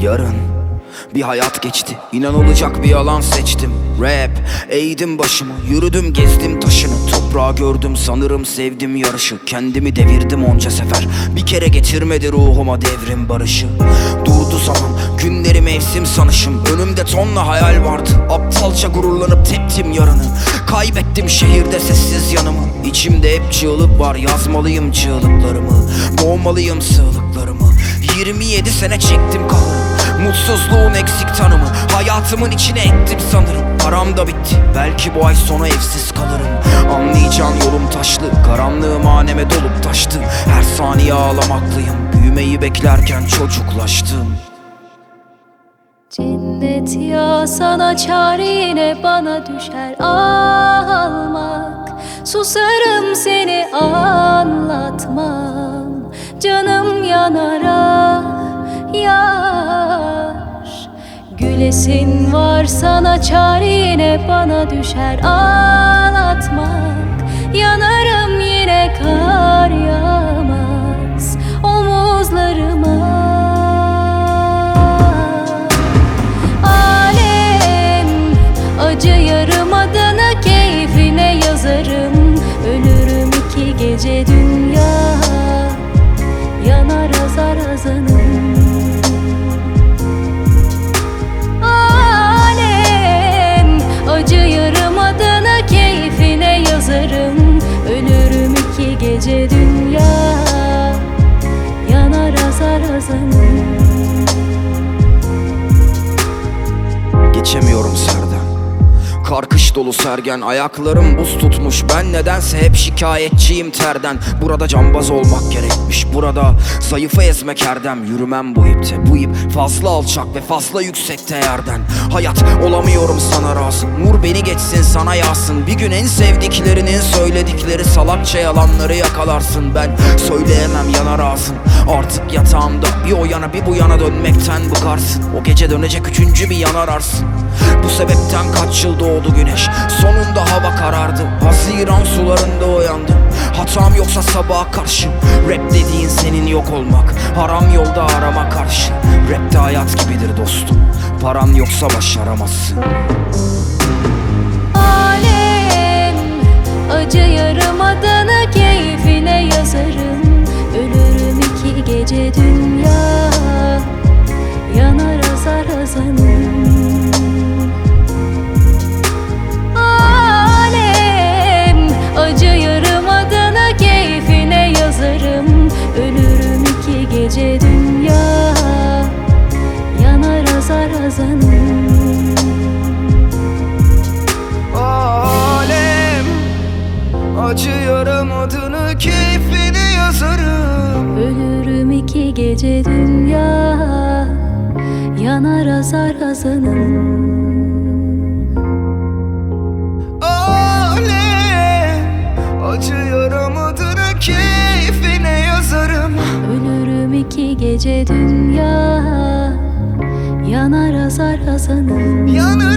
yarın. Bir hayat geçti, inanılacak bir yalan seçtim. Rap, eğdim başımı, yürüdüm gezdim taşını. Toprağı gördüm sanırım sevdim yarışı. Kendimi devirdim onca sefer, bir kere getirmedi ruhuma devrim barışı. Durdu zaman, günleri mevsim sanışım. Önümde tonla hayal vardı, aptalca gururlanıp teptim yarını. Kaybettim şehirde sessiz yanımı. İçimde hep çığlık var, yazmalıyım çığlıklarımı. Boğmalıyım sığlıklarımı. 27 sene çektim kahrı, mutsuzluğun eksik tanımı. Hayatımın içine ettim sanırım. Param da bitti, belki bu ay sonu evsiz kalırım. Anlayacağın yolum taşlı, karanlığım haneme dolup taştı. Her saniye ağlamaklıyım, büyümeyi beklerken çocuklaştım. Cennet ya sana çare yine bana düşer almak. Susarım seni anlatmam. Canım yanar yar. Gülesin var sana çare yine bana düşer ağlatmak. Yanarım yine kar yağmaz omuzlarıma. Alem acı yarım adına keyfine yazarım. Ölürüm iki gece dünya yanar azar azanım. Alem acı yarım adına keyfine yazarım. Ölürüm iki gece dünya yanar azar azanım. Geçemiyorum serden, kar kış dolu sergen. Ayaklarım buz tutmuş, ben nedense hep şikayetçiyim terden. Burada cambaz olmak gerekmiş, burada zayıfı ezmek erdem. Yürümem bu ipte, bu ip fazla alçak ve fazla yüksekte yerden. Hayat olamıyorum sana razı, nur beni geçsin sana yağsın. Bir gün en sevdiklerinin söyledikleri salakça yalanları yakalarsın. Ben söyleyemem yanar ağzım, artık yatağımda bir o yana bir bu yana dönmekten bıkarsın. O gece dönecek üçüncü bir yan ararsın. Bu sebepten kaç yıl doğdu güneş, sonunda hava karardı. Haziran sularında uyandım, hatam yoksa sabaha karşı. Rap dediğin senin yok olmak, haram yolda arama karşı. Rap de hayat gibidir dostum, paran yoksa başaramazsın. Alem acı yarım adına keyfine yazarım. Ölürüm iki gece dünya yanar azar azanım. Alem acı yarım adına keyfine yazarım. Ölürüm iki gece dünya yanar azar azanım. Alem acıyorum adını keyfini yazarım. Ölürüm iki gece dünya yanar azar azanım. Alem acıyorum adını keyfine yazarım. Ölürüm iki gece dünya yanar azar azanım. Yanır